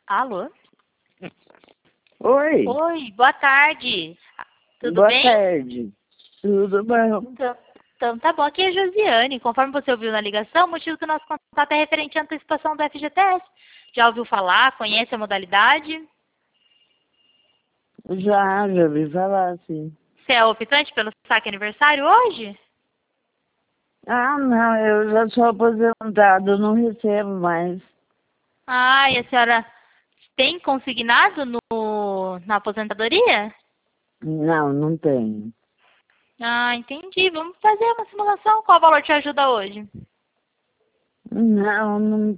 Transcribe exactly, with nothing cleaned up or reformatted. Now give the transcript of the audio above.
Alô? Oi. Oi, boa tarde. Tudo boa bem? Boa tarde. Tudo bom? Então, então tá bom. Aqui é a Josiane. Conforme você ouviu na ligação, o motivo do nosso contato é referente à antecipação do F G T S. Já ouviu falar? Conhece a modalidade? Já, já ouvi falar, sim. Você é optante pelo saque aniversário hoje? Ah, não, eu já sou aposentado, não recebo mais. Ah, e a senhora tem consignado no, na aposentadoria? Não, não tenho. Ah, entendi. Vamos fazer uma simulação. Qual valor te ajuda hoje? Não, não